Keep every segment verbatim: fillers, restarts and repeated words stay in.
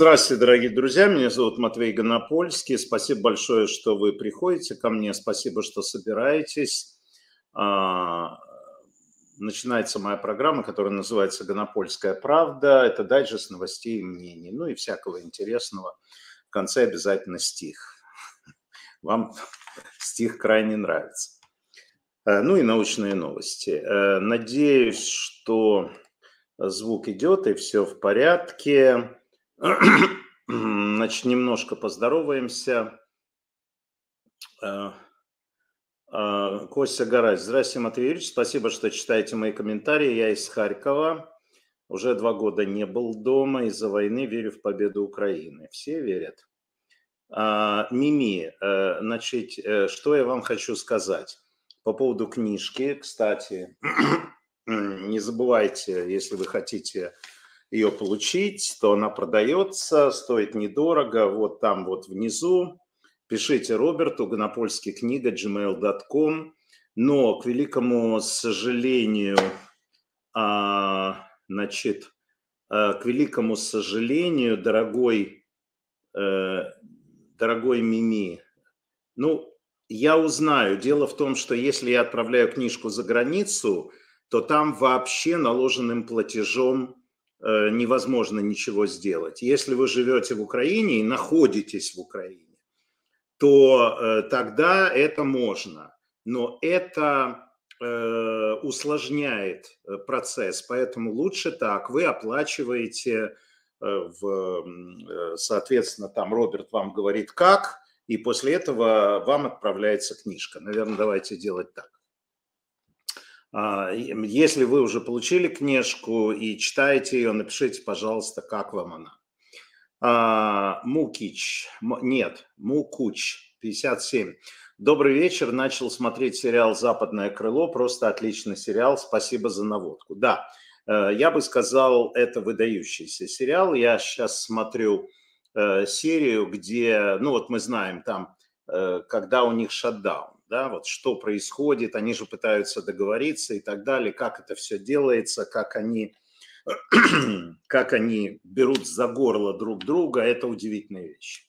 Здравствуйте, дорогие друзья. Меня зовут Матвей Гонопольский. Спасибо большое, что вы приходите ко мне. Спасибо, что собираетесь. А, Начинается моя программа, которая называется «Гонопольская правда». Это дайджест новостей и мнений, ну и всякого интересного. В конце обязательно стих. Вам стих крайне нравится. Ну и научные новости. Надеюсь, что звук идет и все в порядке. Значит, немножко поздороваемся. Костя Гараж. Здравствуйте, Матвей Юрьевич. Спасибо, что читаете мои комментарии. Я из Харькова. Уже два года не был дома из-за войны. Верю в победу Украины. Все верят. Мими, значит, что я вам хочу сказать по поводу книжки. Кстати, не забывайте, если вы хотите ее получить, то она продается, стоит недорого. Вот там вот внизу. Пишите Роберту, Гонопольский книга, джи мейл точка ком. Но, к великому сожалению, значит, к великому сожалению, дорогой, дорогой Мими, ну, я узнаю. Дело в том, что если я отправляю книжку за границу, то там вообще наложенным платежом невозможно ничего сделать. Если вы живете в Украине и находитесь в Украине, то э, тогда это можно. Но это э, усложняет процесс, поэтому лучше так. Вы оплачиваете, э, в, соответственно, там Роберт вам говорит как, и после этого вам отправляется книжка. Наверное, давайте делать так. Если вы уже получили книжку и читаете ее, напишите, пожалуйста, как вам она. А, Мукич, нет, Мукуч, пятьдесят семь. Добрый вечер, начал смотреть сериал «Западное крыло», просто отличный сериал, спасибо за наводку. Да, я бы сказал, это выдающийся сериал. Я сейчас смотрю э, серию, где, ну вот мы знаем там, э, когда у них шатдаун, да, вот что происходит, они же пытаются договориться и так далее, как это все делается, как они... как они берут за горло друг друга, это удивительная вещь.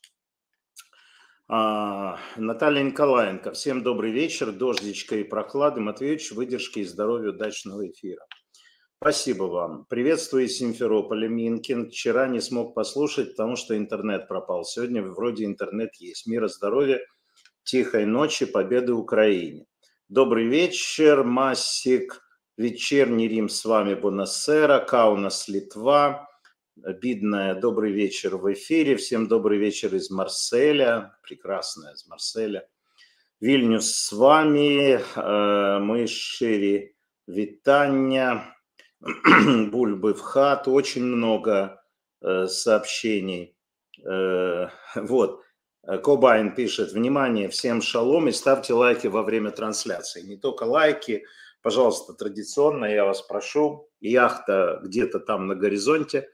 А, Наталья Николаенко, всем добрый вечер, дождичка и прохлады, Матвеевич, выдержки и здоровья, удачного эфира. Спасибо вам. Приветствую из Симферополя, Минкин. Вчера не смог послушать, потому что интернет пропал. Сегодня вроде интернет есть. Мира, здоровья, тихой ночи, победы Украине. Добрый вечер, Масик. Вечерний Рим с вами, Бонасера, Каунас, Литва. Бидная, добрый вечер в эфире. Всем добрый вечер из Марселя. Прекрасная из Марселя. Вильнюс с вами. Мы шире витания. Бульбы в хат. Очень много сообщений. Вот. Кобайн пишет: внимание, всем шалом и ставьте лайки во время трансляции. Не только лайки. Пожалуйста, традиционно я вас прошу, яхта где-то там на горизонте,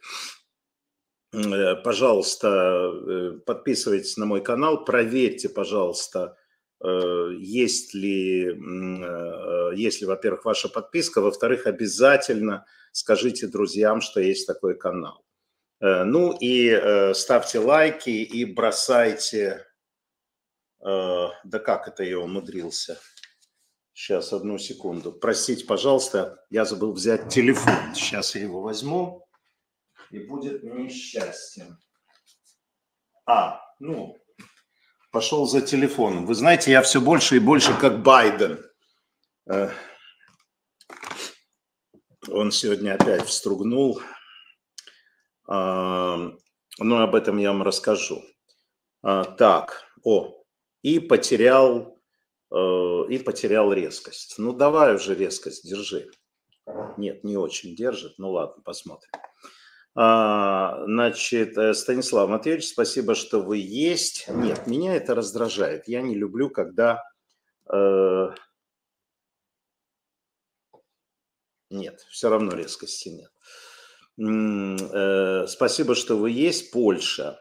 пожалуйста, подписывайтесь на мой канал, проверьте, пожалуйста, есть ли, есть ли, во-первых, ваша подписка, во-вторых, обязательно скажите друзьям, что есть такой канал. Ну и ставьте лайки и бросайте, да как это я умудрился. Сейчас, одну секунду. Простите, пожалуйста, я забыл взять телефон. Сейчас я его возьму, и будет несчастье. А, ну, пошел за телефоном. Вы знаете, я все больше и больше как Байден. Он сегодня опять встругнул. Но об этом я вам расскажу. Так, о, и потерял... и потерял резкость. Ну, давай уже резкость, держи. Нет, не очень держит. Ну, ладно, посмотрим. А, значит, Станислав Матвеевич, спасибо, что вы есть. Нет, меня это раздражает. Я не люблю, когда... Э, нет, все равно резкости нет. Э, спасибо, что вы есть. Польша.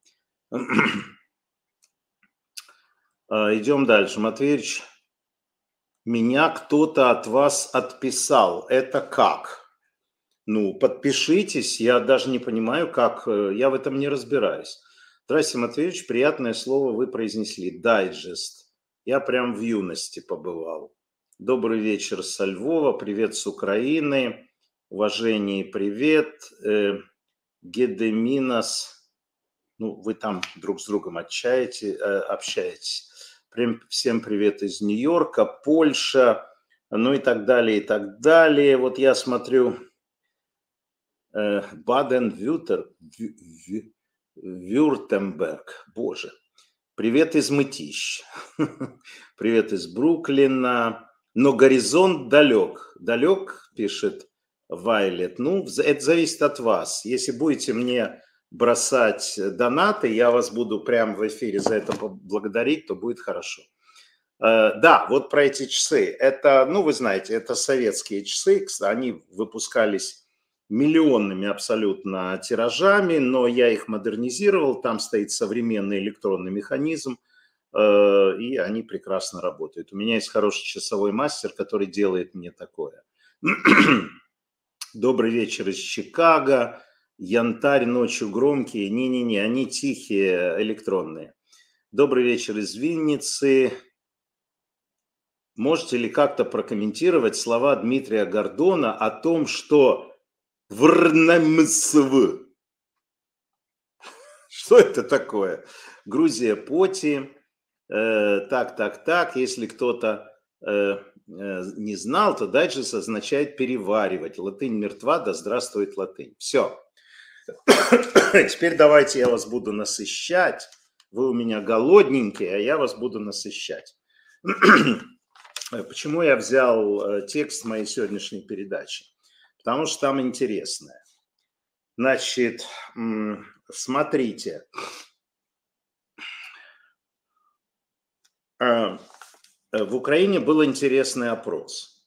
Идем дальше. Матвеевич, меня кто-то от вас отписал. Это как? Ну, подпишитесь, я даже не понимаю, как, э, я в этом не разбираюсь. Здравствуйте, Матвеевич, приятное слово вы произнесли, дайджест. Я прям в юности побывал. Добрый вечер со Львова, привет с Украины, уважение и привет. Э, Гедеминас, ну, вы там друг с другом общаете, э, общаетесь. Прям всем привет из Нью-Йорка, Польша, ну и так далее, и так далее. Вот я смотрю... Баден-Вюртемберг, боже. Привет из Мытищ. Привет из Бруклина. Но горизонт далек. Далек, пишет Вайлет. Ну, это зависит от вас. Если будете мне бросать донаты, я вас буду прямо в эфире за это благодарить, то будет хорошо. Да, вот про эти часы. Это, ну, вы знаете, это советские часы. Они выпускались миллионными абсолютно тиражами, но я их модернизировал, там стоит современный электронный механизм, и они прекрасно работают. У меня есть хороший часовой мастер, который делает мне такое. Добрый вечер из Чикаго, янтарь ночью громкие, не-не-не, они тихие, электронные. Добрый вечер из Винницы. Можете ли как-то прокомментировать слова Дмитрия Гордона о том, что Врнамсв. Что это такое? Грузия поти. Э, так, так, так. Если кто-то э, э, не знал, то дайджест означает переваривать. Латынь мертва, да здравствует латынь. Все. Теперь давайте я вас буду насыщать. Вы у меня голодненькие, а я вас буду насыщать. Почему я взял текст моей сегодняшней передачи? Потому что там интересное. Значит, смотрите. В Украине был интересный опрос.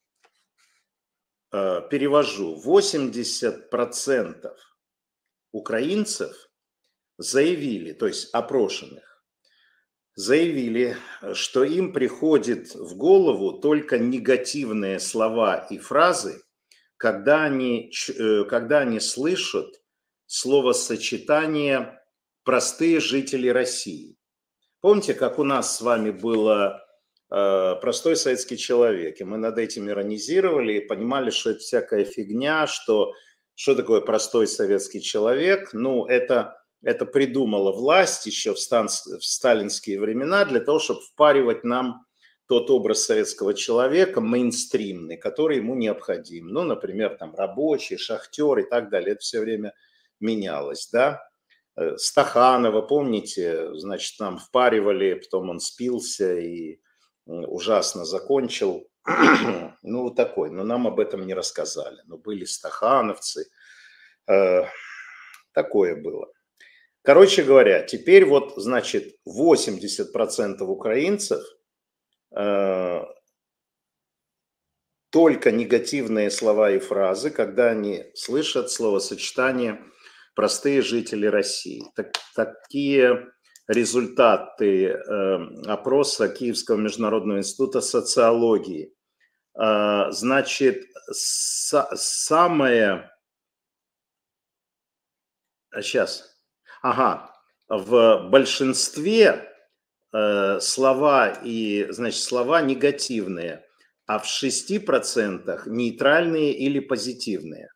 Перевожу. восемьдесят процентов украинцев заявили, то есть опрошенных, заявили, что им приходит в голову только негативные слова и фразы, когда они, когда они слышат словосочетание «простые жители России». Помните, как у нас с вами было э, «простой советский человек», и мы над этим иронизировали и понимали, что это всякая фигня, что, что такое простой советский человек? Ну, это, это придумала власть еще в, стан, в сталинские времена для того, чтобы впаривать нам тот образ советского человека мейнстримный, который ему необходим. Ну, например, там рабочий, шахтер и так далее. Это все время менялось, да. Стаханова, помните, значит, нам впаривали, потом он спился и ужасно закончил. Ну, вот такой. Но нам об этом не рассказали. Но были стахановцы. Такое было. Короче говоря, теперь вот, значит, восемьдесят процентов украинцев только негативные слова и фразы, когда они слышат словосочетание «простые жители России». Так, такие результаты э, опроса Киевского международного института социологии. Э, значит, с, самое... Сейчас. Ага. В большинстве э, слова и, значит, слова негативные, а в шести процентах нейтральные или позитивные.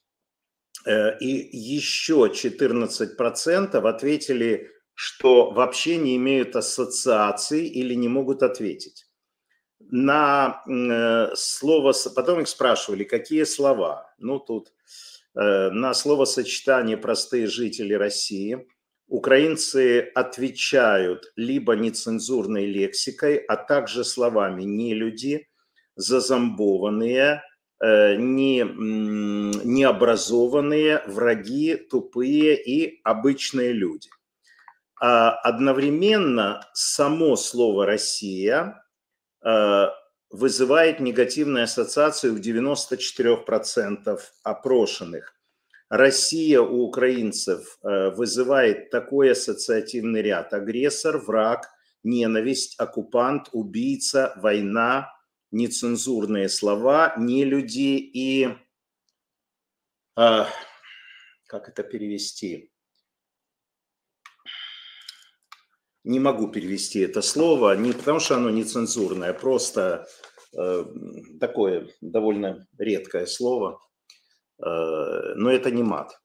И еще четырнадцать процентов ответили, что вообще не имеют ассоциаций или не могут ответить. На слово, потом их спрашивали, какие слова. Ну, тут на словосочетание «простые жители России» украинцы отвечают либо нецензурной лексикой, а также словами «нелюди», «зазомбованные», Не, необразованные, враги, тупые и обычные люди. А одновременно само слово «Россия» вызывает негативную ассоциацию у девяноста четырёх процентов опрошенных. Россия у украинцев вызывает такой ассоциативный ряд: агрессор, враг, ненависть, оккупант, убийца, война, нецензурные слова, нелюди и А, как это перевести? Не могу перевести это слово, не потому что оно нецензурное, просто э, такое довольно редкое слово, э, но это не мат.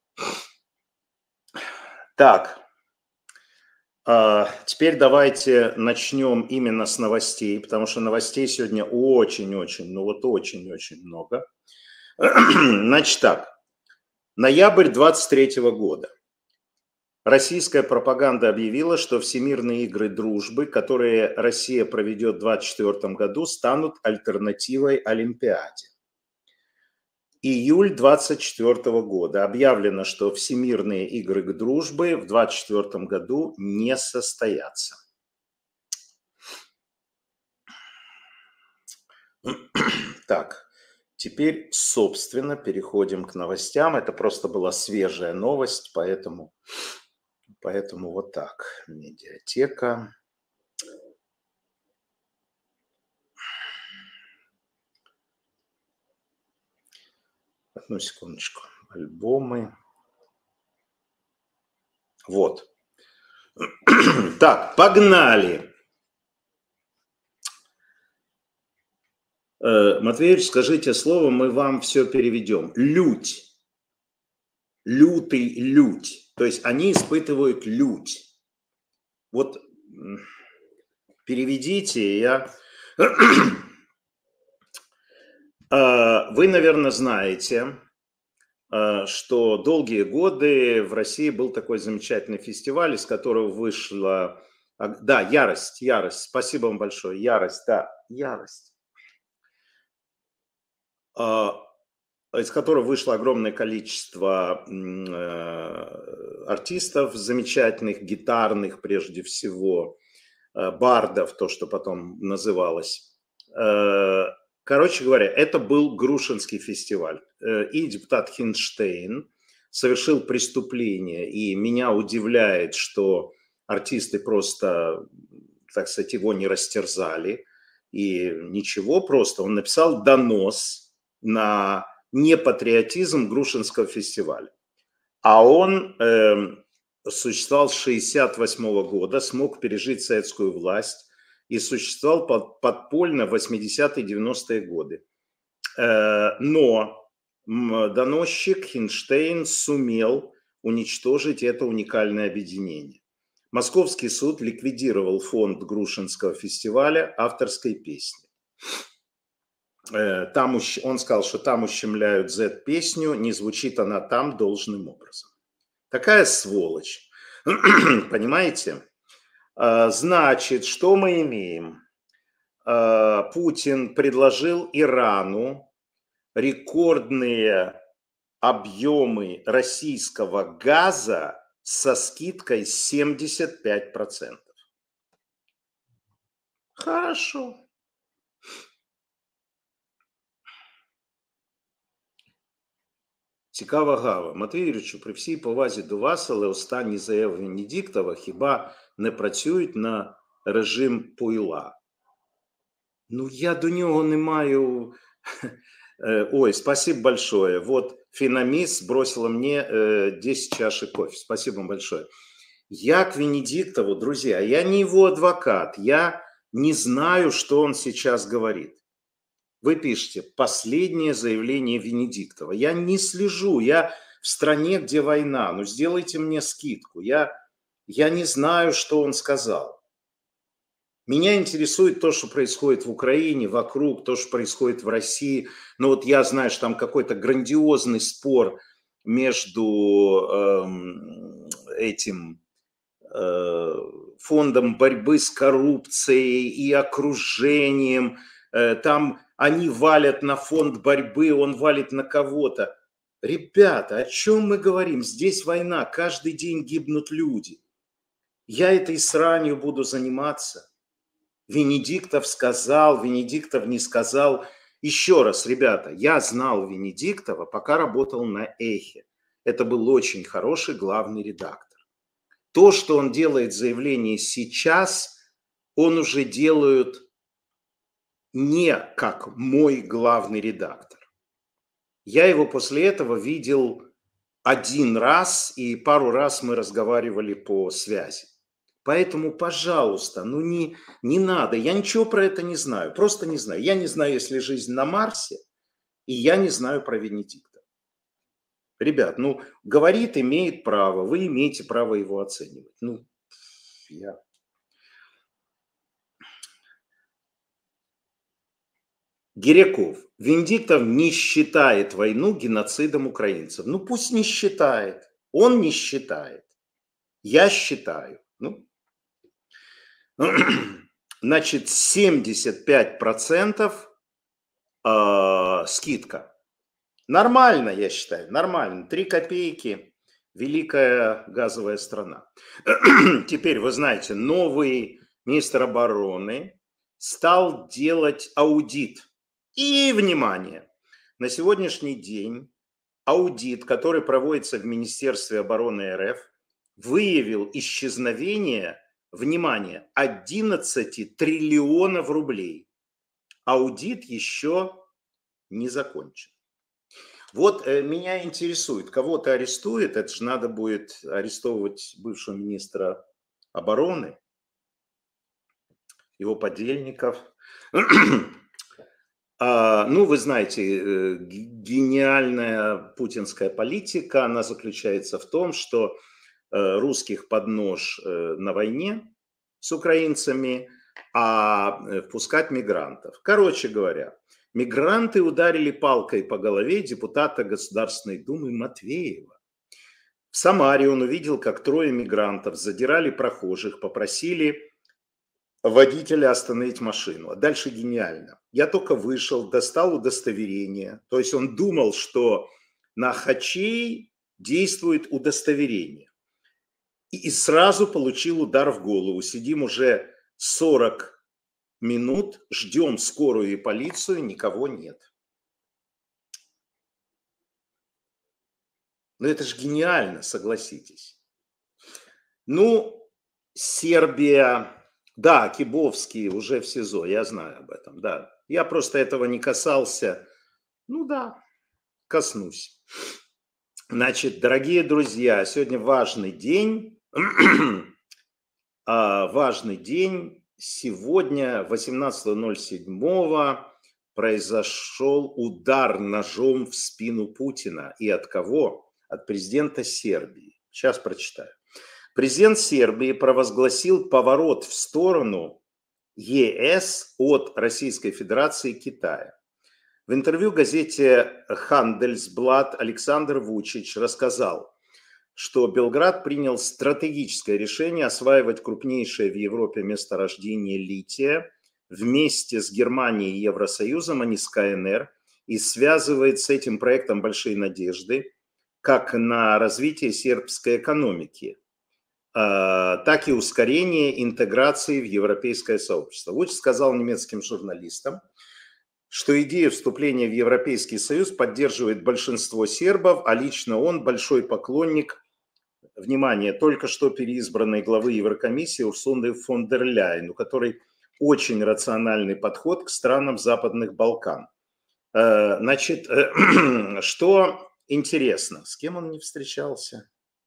Так, э, теперь давайте начнем именно с новостей, потому что новостей сегодня очень-очень, ну вот очень-очень много. Значит так, ноябрь двадцать третьего года. Российская пропаганда объявила, что Всемирные игры дружбы, которые Россия проведет в двадцать четвёртом году, станут альтернативой Олимпиаде. Июль двадцать четвёртого года. Объявлено, что Всемирные игры дружбы в двадцать четвёртом году не состоятся. Так, теперь, собственно, переходим к новостям. Это просто была свежая новость, поэтому... Поэтому вот так. Медиатека. Одну секундочку. Альбомы. Вот. Так, погнали. Матвеевич, скажите слово, мы вам все переведем. Лють. Лютый лють. То есть они испытывают лють. Вот переведите, я... Вы, наверное, знаете, что долгие годы в России был такой замечательный фестиваль, из которого вышла... Да, «Ярость», «Ярость». Спасибо вам большое. «Ярость», да, «Ярость». Из которого вышло огромное количество артистов замечательных, гитарных прежде всего, бардов, то, что потом называлось. Короче говоря, это был Грушинский фестиваль. И депутат Хинштейн совершил преступление. И меня удивляет, что артисты просто, так сказать, его не растерзали. И ничего, просто он написал донос на непатриотизм Грушинского фестиваля. А он э, существовал с шестьдесят восьмого года, смог пережить советскую власть и существовал под, подпольно в восьмидесятые девяностые годы. Э, но доносчик Хинштейн сумел уничтожить это уникальное объединение. Московский суд ликвидировал фонд Грушинского фестиваля авторской песни. Там, он сказал, что там ущемляют Z-песню, не звучит она там должным образом. Такая сволочь. Понимаете? Значит, что мы имеем? Путин предложил Ирану рекордные объемы российского газа со скидкой семьдесят пять процентов. Хорошо. Цікава гава. Матвій Юрійовичу, при всій повазі до вас, але останні заяви Венедіктова хіба не працюють на режим пойла? Ну, я до нього не маю... Ой, спасибо большое. Вот Финамис бросила мне десять чашек кофе. Спасибо вам большое. Я к Венедиктову, друзья, я не его адвокат. Я не знаю, что он сейчас говорит. Вы пишете «последнее заявление Венедиктова». Я не слежу, я в стране, где война. Ну, сделайте мне скидку. Я, я не знаю, что он сказал. Меня интересует то, что происходит в Украине, вокруг, то, что происходит в России. Но вот я знаю, что там какой-то грандиозный спор между э, этим э, фондом борьбы с коррупцией и окружением. Э, там они валят на фонд борьбы, он валит на кого-то. Ребята, о чем мы говорим? Здесь война, каждый день гибнут люди. Я этой сранью буду заниматься. Венедиктов сказал, Венедиктов не сказал. Еще раз, ребята, я знал Венедиктова, пока работал на Эхе. Это был очень хороший главный редактор. То, что он делает заявление сейчас, он уже делает не как мой главный редактор. Я его после этого видел один раз, и пару раз мы разговаривали по связи. Поэтому, пожалуйста, ну не, не надо, я ничего про это не знаю, просто не знаю. Я не знаю, есть ли жизнь на Марсе, и я не знаю про Венедикта. Ребят, ну, говорит, имеет право, вы имеете право его оценивать. Ну, я... Гиряков. Венедиктов не считает войну геноцидом украинцев. Ну, пусть не считает. Он не считает. Я считаю. Ну, значит, семьдесят пять процентов э, скидка. Нормально, я считаю, нормально. Три копейки, великая газовая страна. Теперь, вы знаете, новый министр обороны стал делать аудит. И, внимание, на сегодняшний день аудит, который проводится в Министерстве обороны РФ, выявил исчезновение, внимание, одиннадцать триллионов рублей. Аудит еще не закончен. Вот э, меня интересует, кого-то арестует, это же надо будет арестовывать бывшего министра обороны, его подельников. А, ну, вы знаете, гениальная путинская политика, она заключается в том, что русских под нож на войне с украинцами, а впускать мигрантов. Короче говоря, мигранты ударили палкой по голове депутата Государственной Думы Матвеева. В Самаре он увидел, как трое мигрантов задирали прохожих, попросили водителя остановить машину. А дальше гениально. Я только вышел, достал удостоверение. То есть он думал, что на хачей действует удостоверение. И сразу получил удар в голову. Сидим уже сорок минут, ждем скорую и полицию, никого нет. Ну это же гениально, согласитесь. Ну, Сербия... Да, Кибовский уже в СИЗО, я знаю об этом, да. Я просто этого не касался. Ну да, коснусь. Значит, дорогие друзья, сегодня важный день. Важный день. Сегодня, восемнадцатого ноль седьмого, произошел удар ножом в спину Путина. И от кого? От президента Сербии. Сейчас прочитаю. Президент Сербии провозгласил поворот в сторону ЕС от Российской Федерации и Китая. В интервью газете «Хандельсблат» Александр Вучич рассказал, что Белград принял стратегическое решение осваивать крупнейшее в Европе месторождение лития вместе с Германией и Евросоюзом, а не с КНР, и связывает с этим проектом большие надежды как на развитие сербской экономики, так и ускорение интеграции в европейское сообщество. Вучич сказал немецким журналистам, что идею вступления в Европейский Союз поддерживает большинство сербов, а лично он большой поклонник, внимание, только что переизбранной главы Еврокомиссии Урсулы фон дер Ляйен, у которой очень рациональный подход к странам Западных Балкан. Значит, что интересно, с кем он не встречался?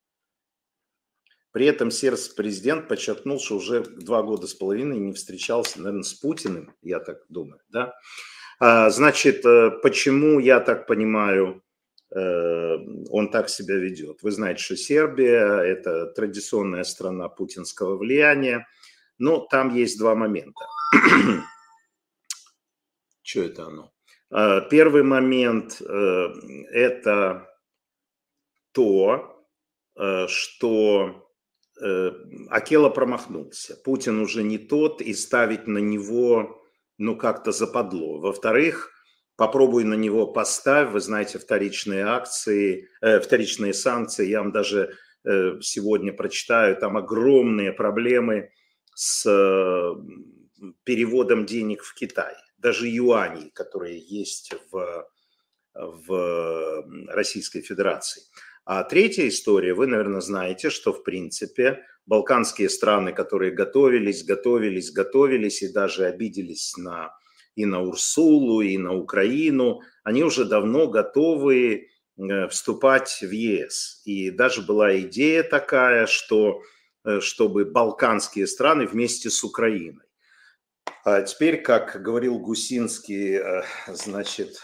При этом сербский президент подчеркнул, что уже два года с половиной не встречался, наверное, с Путиным, я так думаю, да. Значит, почему, я так понимаю, он так себя ведет? Вы знаете, что Сербия – это традиционная страна путинского влияния, но там есть два момента. Что это оно? Первый момент – это то, что Акела промахнулся. Путин уже не тот, и ставить на него, ну, как-то западло. Во-вторых, попробуй на него поставь, вы знаете, вторичные акции, э, вторичные санкции. Я вам даже э, сегодня прочитаю, там огромные проблемы с э, переводом денег в Китай. Даже юаней, которые есть в, в Российской Федерации. А третья история, вы, наверное, знаете, что, в принципе, балканские страны, которые готовились, готовились, готовились и даже обиделись на и на Урсулу, и на Украину, они уже давно готовы вступать в ЕС. И даже была идея такая, что чтобы балканские страны вместе с Украиной. А теперь, как говорил Гусинский, значит,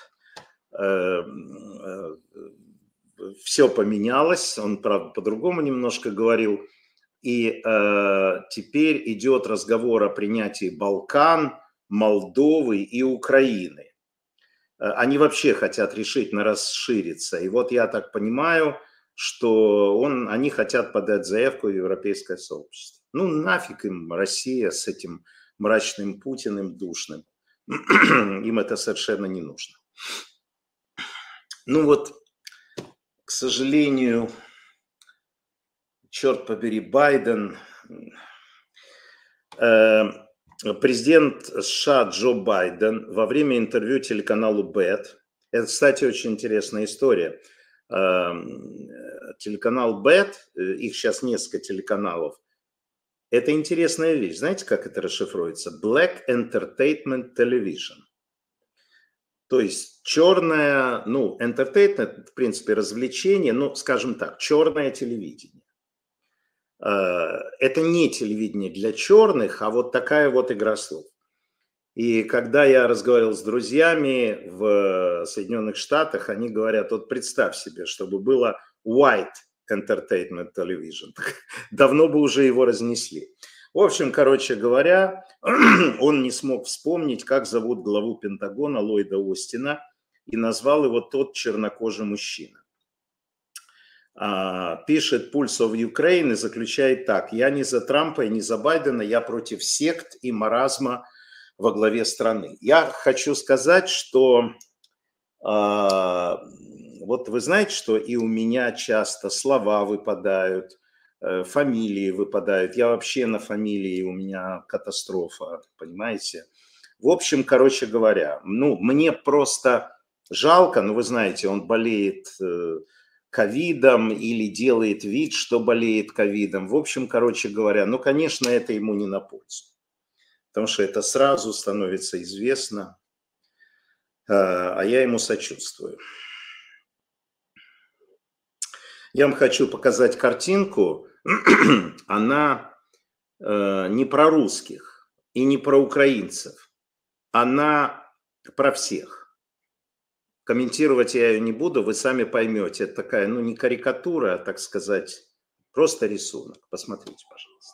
все поменялось, он, правда, по-другому немножко говорил, и теперь идет разговор о принятии Балкан, Молдовы и Украины. Они вообще хотят решительно расшириться. И вот я так понимаю, что он, они хотят подать заявку в Европейское сообщество. Ну нафиг им Россия с этим мрачным Путиным душным. Им это совершенно не нужно. Ну вот, к сожалению, черт побери, Байден, президент США Джо Байден во время интервью телеканалу Бэт, это, кстати, очень интересная история, телеканал Бэт, их сейчас несколько телеканалов, это интересная вещь. Знаете, как это расшифруется? Black Entertainment Television. То есть черное, ну, entertainment, в принципе, развлечение, ну, скажем так, черное телевидение. Это не телевидение для черных, а вот такая вот игра слов. И когда я разговаривал с друзьями в Соединенных Штатах, они говорят, вот представь себе, чтобы было white entertainment television. Давно бы уже его разнесли. В общем, короче говоря, он не смог вспомнить, как зовут главу Пентагона Ллойда Остина, и назвал его тот чернокожий мужчина. Пишет Pulse of Ukraine и заключает так: я не за Трампа и не за Байдена, я против сект и маразма во главе страны. Я хочу сказать, что вот вы знаете, что и у меня часто слова выпадают, фамилии выпадают. Я вообще на фамилии, у меня катастрофа, понимаете? В общем, короче говоря, ну, мне просто жалко, ну, вы знаете, он болеет ковидом или делает вид, что болеет ковидом. В общем, короче говоря, ну, конечно, это ему не на пользу, потому что это сразу становится известно, а я ему сочувствую. Я вам хочу показать картинку. Она не про русских и не про украинцев. Она про всех. Комментировать я ее не буду, вы сами поймете. Это такая, ну, не карикатура, а, так сказать, просто рисунок. Посмотрите, пожалуйста.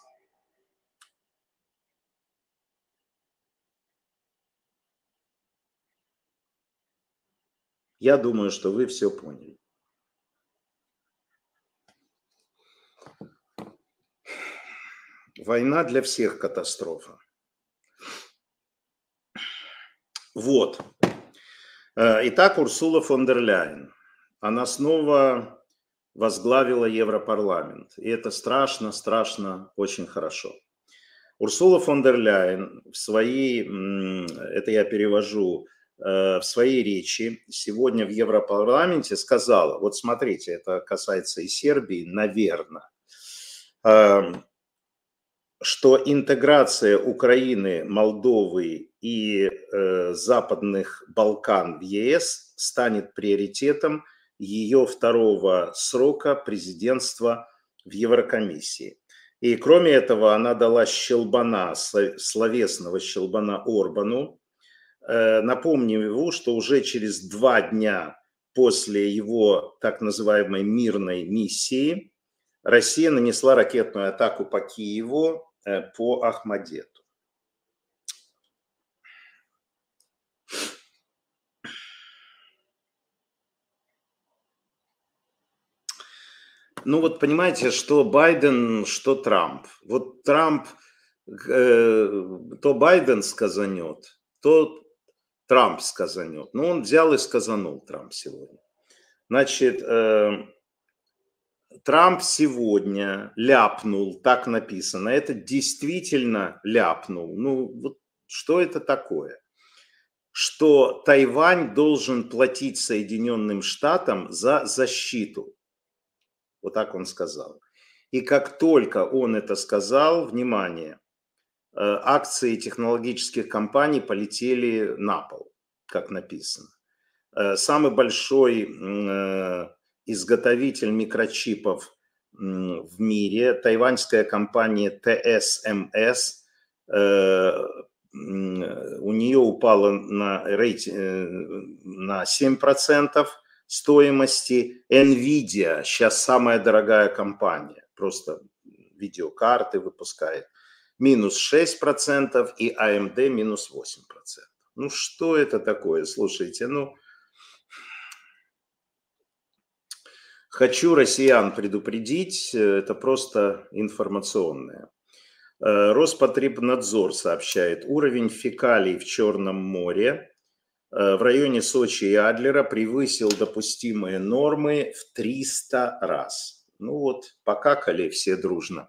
Я думаю, что вы все поняли. Война для всех катастрофа. Вот. Итак, Урсула фон дер Ляйен. Она снова возглавила Европарламент. И это страшно, страшно, очень хорошо. Урсула фон дер Ляйен в своей, это я перевожу, в своей речи сегодня в Европарламенте сказала, вот смотрите, это касается и Сербии, наверное, что интеграция Украины, Молдовы и э, Западных Балкан в ЕС станет приоритетом ее второго срока президентства в Еврокомиссии. И кроме этого она дала щелбана, словесного щелбана Орбану. Э, напомним его, что уже через два дня после его так называемой мирной миссии Россия нанесла ракетную атаку по Киеву, по Ахмадету. Ну вот понимаете, что Байден, что Трамп. Вот Трамп, э, то Байден сказанет, то Трамп сказанет. Ну он взял и сказанул Трамп сегодня. Значит, э, Трамп сегодня ляпнул, так написано, это действительно ляпнул. Ну, вот что это такое? Что Тайвань должен платить Соединенным Штатам за защиту. Вот так он сказал. И как только он это сказал, внимание, акции технологических компаний полетели на пол, как написано. Самый большой изготовитель микрочипов в мире, тайваньская компания Тэ Эс Эм Эс, у нее упало на, рейтинг, на семь процентов стоимости. Nvidia сейчас самая дорогая компания, просто видеокарты выпускает, минус шесть процентов, и А Эм Дэ минус восемь процентов. Ну что это такое, слушайте, ну... Хочу россиян предупредить, это просто информационное. Роспотребнадзор сообщает, уровень фекалий в Черном море в районе Сочи и Адлера превысил допустимые нормы в триста раз. Ну вот, покакали все дружно.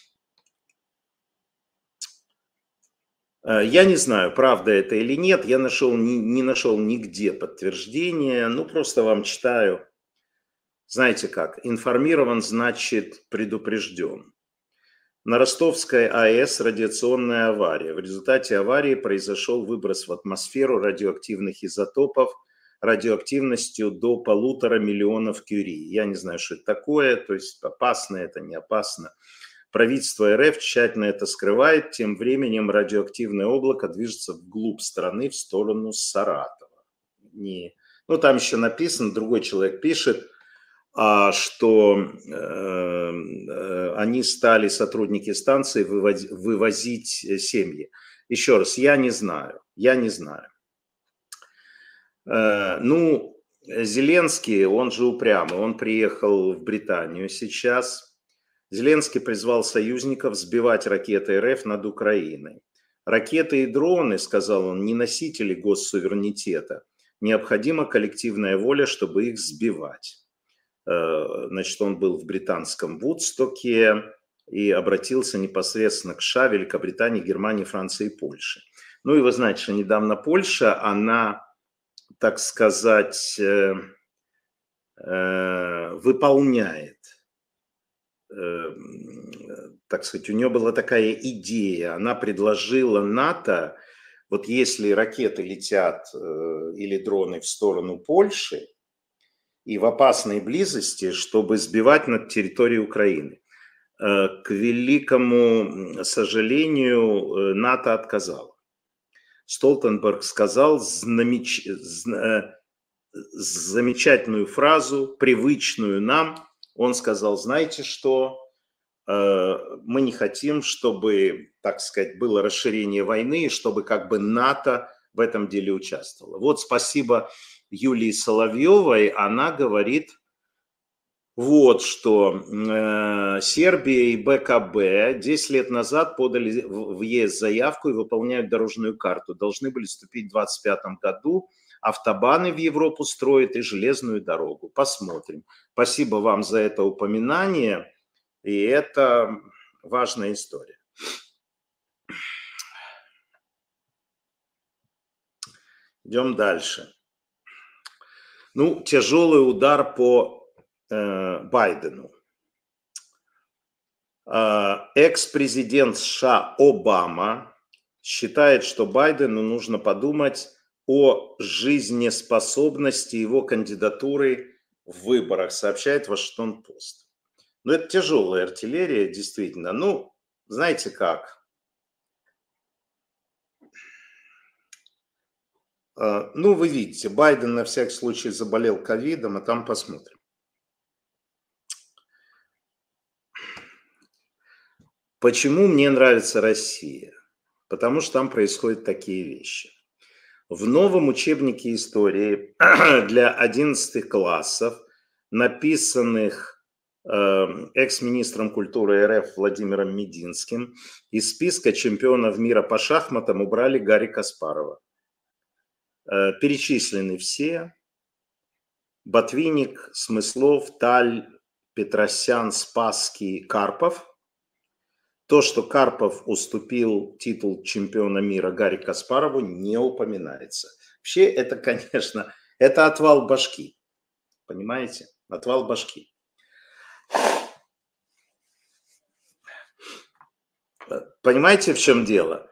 Я не знаю, правда это или нет, я нашел, не, не нашел нигде подтверждения, ну просто вам читаю. Знаете как, информирован значит предупрежден. На Ростовской А Э С радиационная авария. В результате аварии произошел выброс в атмосферу радиоактивных изотопов радиоактивностью до полутора миллионов кюри. Я не знаю, что это такое, то есть опасно это, не опасно. Правительство Эр Эф тщательно это скрывает, тем временем радиоактивное облако движется вглубь страны в сторону Саратова. Не... Ну там еще написано, другой человек пишет, что э, они стали, сотрудники станции, вывозить, вывозить семьи. Еще раз, я не знаю, я не знаю. Э, ну, Зеленский, он же упрямый, он приехал в Британию сейчас. Зеленский призвал союзников сбивать ракеты Эр Эф над Украиной. Ракеты и дроны, сказал он, не носители госсуверенитета. Необходима коллективная воля, чтобы их сбивать. Значит, он был в британском Вудстоке и обратился непосредственно к США, Великобритании, Германии, Франции и Польше. Ну и вы знаете, что недавно Польша, она, так сказать, выполняет, так сказать, у нее была такая идея, она предложила НАТО, вот если ракеты летят или дроны в сторону Польши, и в опасной близости, чтобы сбивать над территорией Украины. К великому сожалению, НАТО отказало. Столтенберг сказал знамеч... замечательную фразу, привычную нам. Он сказал, знаете что, мы не хотим, чтобы, так сказать, было расширение войны, чтобы как бы НАТО в этом деле участвовало. Вот спасибо Юлии Соловьевой, она говорит вот что. Э, Сербия и Бэ Ка Бэ десять лет назад подали в Е Эс заявку и выполняют дорожную карту. Должны были вступить в двадцать пятом году. Автобаны в Европу строят и железную дорогу. Посмотрим. Спасибо вам за это упоминание. И это важная история. Идем дальше. Ну, тяжелый удар по э, Байдену. Э, экс-президент США Обама считает, что Байдену нужно подумать о жизнеспособности его кандидатуры в выборах, сообщает Вашингтон-Пост. Ну, это тяжелая артиллерия, действительно. Ну, знаете как? Ну, вы видите, Байден на всякий случай заболел ковидом, а там посмотрим. Почему мне нравится Россия? Потому что там происходят такие вещи. В новом учебнике истории для одиннадцатых классов, написанных экс-министром культуры Эр Эф Владимиром Мединским, из списка чемпионов мира по шахматам убрали Гарри Каспарова. Перечислены все: Ботвинник, Смыслов, Таль, Петросян, Спасский, Карпов. То, что Карпов уступил титул чемпиона мира Гарри Каспарову, не упоминается. Вообще это, конечно, это отвал башки. Понимаете? Отвал башки. Понимаете, в чем дело?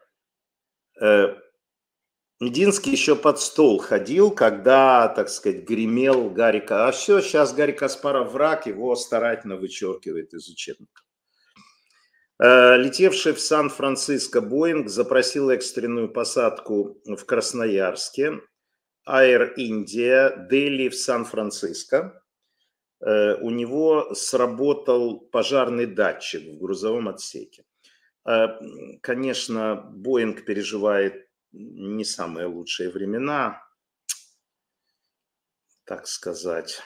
Мединский еще под стол ходил, когда, так сказать, гремел Гарри Каспаров. А все, сейчас Гарри Каспаров враг, его старательно вычеркивает из учебника. Летевший в Сан-Франциско Боинг запросил экстренную посадку в Красноярске. Air India, Дели в Сан-Франциско. У него сработал пожарный датчик в грузовом отсеке. Конечно, Боинг переживает не самые лучшие времена, так сказать.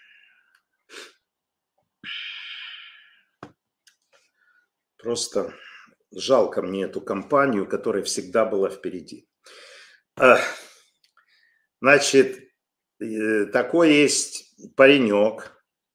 Просто жалко мне эту компанию, которая всегда была впереди. Значит, такой есть паренек,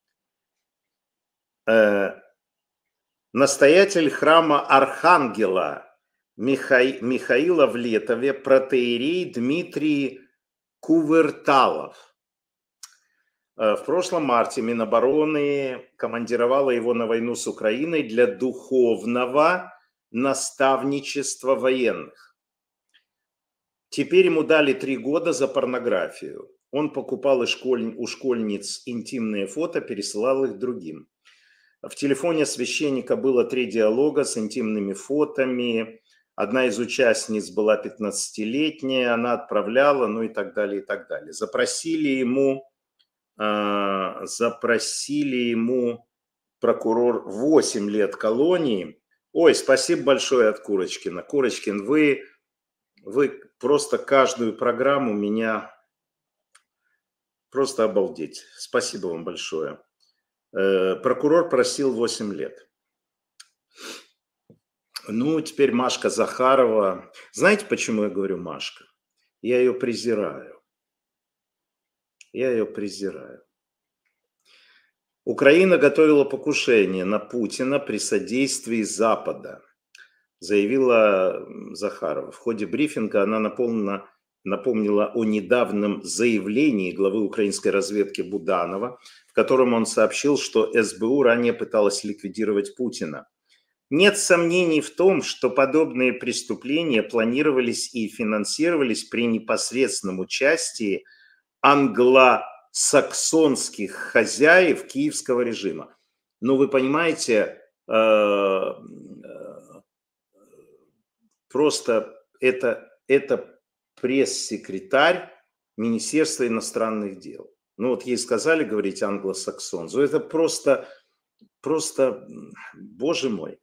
настоятель храма Архангела Миха... Михаила в Летове, протоиерей Дмитрий Куверталов. В прошлом марте Минобороны командировала его на войну с Украиной для духовного наставничества военных. Теперь ему дали три года за порнографию. Он покупал у школьниц интимные фото, пересылал их другим. В телефоне священника было три диалога с интимными фотами. Одна из участниц была пятнадцатилетняя, она отправляла, ну и так далее, и так далее. Запросили ему, э, запросили ему прокурор восемь лет колонии. Ой, спасибо большое от Курочкина. Курочкин, вы, вы просто каждую программу меня просто обалдеть. Спасибо вам большое. Э, прокурор просил восемь лет. Ну, теперь Машка Захарова. Знаете, почему я говорю Машка? Я ее презираю. Я ее презираю. Украина готовила покушение на Путина при содействии Запада, заявила Захарова. В ходе брифинга она напомнила, напомнила о недавнем заявлении главы украинской разведки Буданова, в котором он сообщил, что СБУ ранее пыталась ликвидировать Путина. Нет сомнений в том, что подобные преступления планировались и финансировались при непосредственном участии англосаксонских хозяев киевского режима. Но вы понимаете, просто это, это пресс-секретарь Министерства иностранных дел. Ну вот ей сказали говорить англосаксонцу. Это просто, просто, боже мой.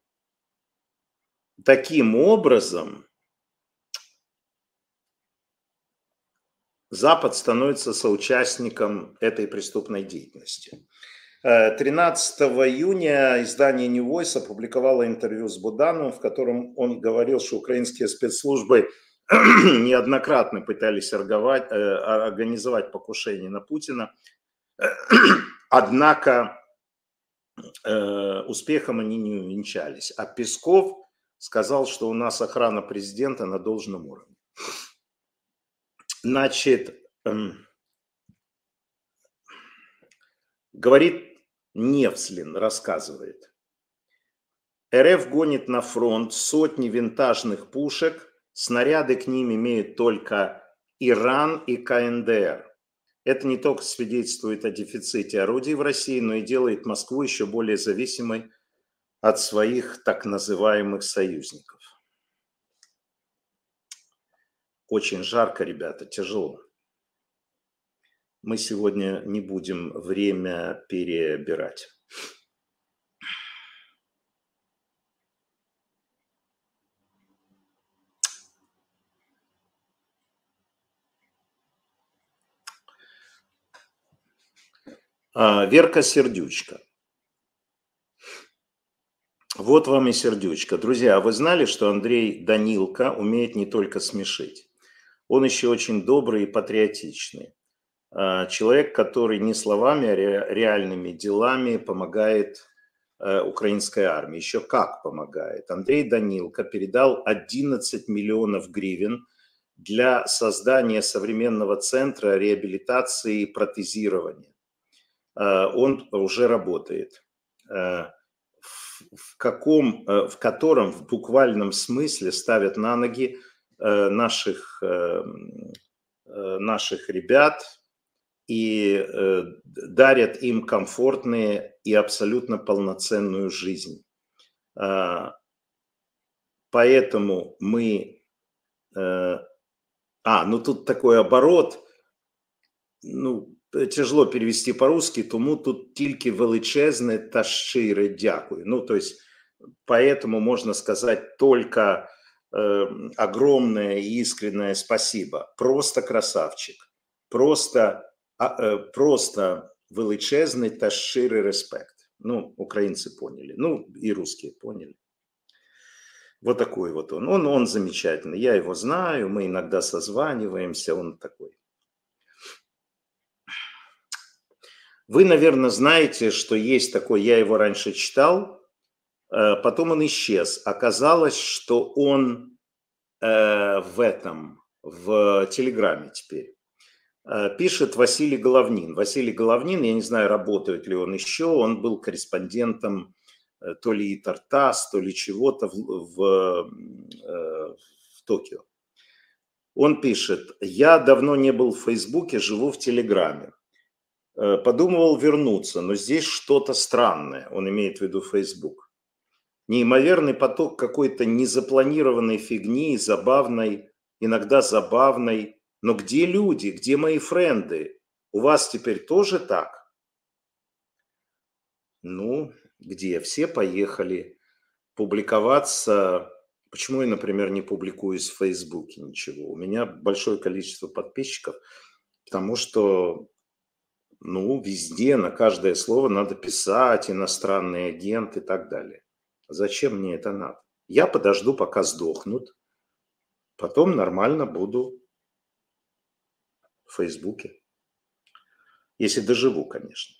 Таким образом, Запад становится соучастником этой преступной деятельности. тринадцатого июня издание New Voice опубликовало интервью с Будановым, в котором он говорил, что украинские спецслужбы неоднократно пытались организовать покушение на Путина, однако успехом они не увенчались. А Песков сказал, что у нас охрана президента на должном уровне. Значит, эм, говорит Невслин, рассказывает. РФ гонит на фронт сотни винтажных пушек, снаряды к ним имеют только Иран и КНДР. Это не только свидетельствует о дефиците орудий в России, но и делает Москву еще более зависимой от своих так называемых союзников. Очень жарко, ребята, тяжело. Мы сегодня не будем время перебирать. Верка Сердючка. Вот вам и сердючка. Друзья, а вы знали, что Андрей Данилко умеет не только смешить? Он еще очень добрый и патриотичный. Человек, который не словами, а реальными делами помогает украинской армии. Еще как помогает. Андрей Данилко передал одиннадцать миллионов гривен для создания современного центра реабилитации и протезирования. Он уже работает. в, каком, в котором в буквальном смысле ставят на ноги наших, наших ребят и дарят им комфортную и абсолютно полноценную жизнь. Поэтому мы... А, ну тут такой оборот, ну, тяжело перевести по-русски, тому тут тільки величезне та щире дякую. Ну, то есть, поэтому можно сказать только э, огромное и искреннее спасибо. Просто красавчик. Просто, э, просто величезный та щирий респект. Ну, украинцы поняли. Ну, и русские поняли. Вот такой вот он. Он, он замечательный. Я его знаю, мы иногда созваниваемся, он такой. Вы, наверное, знаете, что есть такой, я его раньше читал, потом он исчез. Оказалось, что он в этом, в Телеграме теперь. Пишет Василий Головнин. Василий Головнин, я не знаю, работает ли он еще, он был корреспондентом то ли Тартас, то ли чего-то в, в, в Токио. Он пишет: я давно не был в Фейсбуке, живу в Телеграме. Подумывал вернуться, но здесь что-то странное. Он имеет в виду Фейсбук. Неимоверный поток какой-то незапланированной фигни, забавной, иногда забавной. Но где люди, где мои френды? У вас теперь тоже так? Ну, где? Все поехали публиковаться. Почему я, например, не публикуюсь в Фейсбуке ничего? У меня большое количество подписчиков, потому что, ну, везде на каждое слово надо писать, иностранный агент и так далее. Зачем мне это надо? Я подожду, пока сдохнут, потом нормально буду в Фейсбуке. Если доживу, конечно.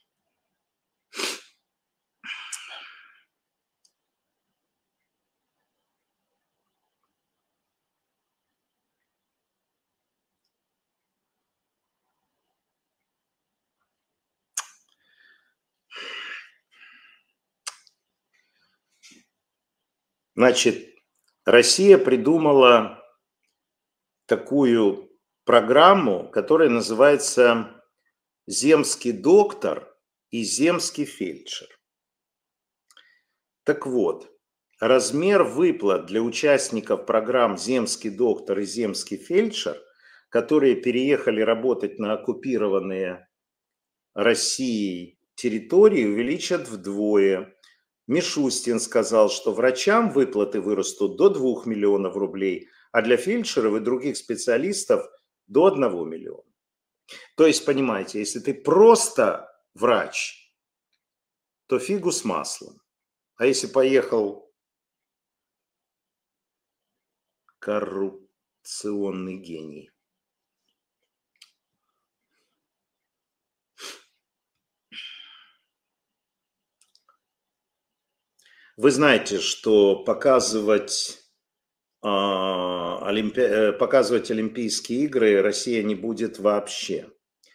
Значит, Россия придумала такую программу, которая называется «Земский доктор» и «Земский фельдшер». Так вот, размер выплат для участников программ «Земский доктор» и «Земский фельдшер», которые переехали работать на оккупированные Россией территории, увеличат вдвое. Мишустин сказал, что врачам выплаты вырастут до двух миллионов рублей, а для фельдшеров и других специалистов до одного миллиона. То есть, понимаете, если ты просто врач, то фигу с маслом. А если поехал коррупционный гений? Вы знаете, что показывать, э, олимпи... показывать Олимпийские игры Россия не будет вообще.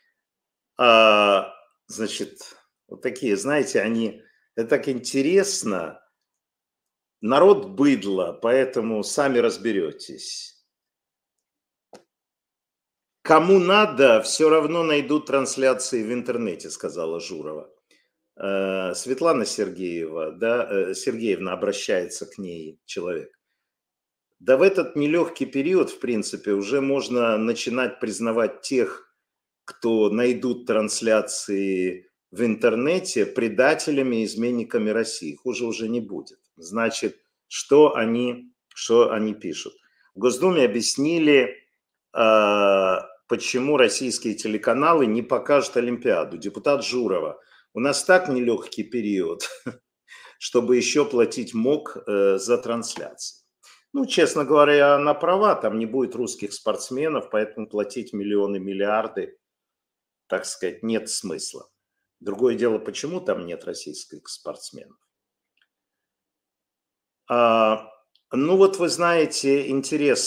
А, значит, вот такие, знаете, они... Это так интересно. Народ быдло, поэтому сами разберетесь. Кому надо, все равно найдут трансляции в интернете, сказала Журова. Светлана Сергеева, да, Сергеевна, обращается к ней человек. Да в этот нелегкий период, в принципе, уже можно начинать признавать тех, кто найдут трансляции в интернете, предателями, изменниками России. Хуже уже не будет. Значит, что они, что они пишут? В Госдуме объяснили, почему российские телеканалы не покажут Олимпиаду. Депутат Журова. У нас так нелегкий период, чтобы еще платить МОК за трансляции. Ну, честно говоря, она права, там не будет русских спортсменов, поэтому платить миллионы, миллиарды, так сказать, нет смысла. Другое дело, почему там нет российских спортсменов. А, ну вот вы знаете,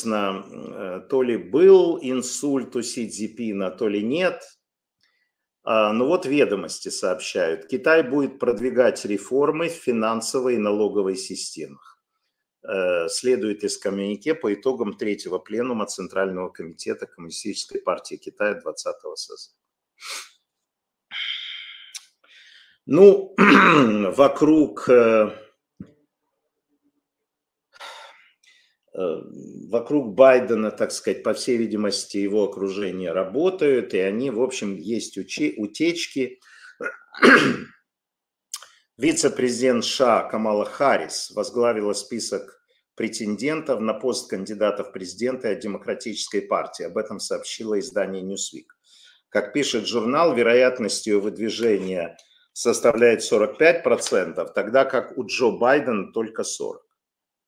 интересно, то ли был инсульт у Си Цзиньпина, то ли нет. Ну вот ведомости сообщают. Китай будет продвигать реформы в финансовой и налоговой системах. Следует из коммюнике по итогам третьего пленума Центрального комитета Коммунистической партии Китая двадцатого созыва. Ну, вокруг, вокруг Байдена, так сказать, по всей видимости, его окружение работают, и они, в общем, есть утечки. Вице-президент США Камала Харрис возглавила список претендентов на пост кандидата в президенты от Демократической партии. Об этом сообщило издание Newsweek. Как пишет журнал, вероятность ее выдвижения составляет сорок пять процентов, тогда как у Джо Байдена только сорок процентов.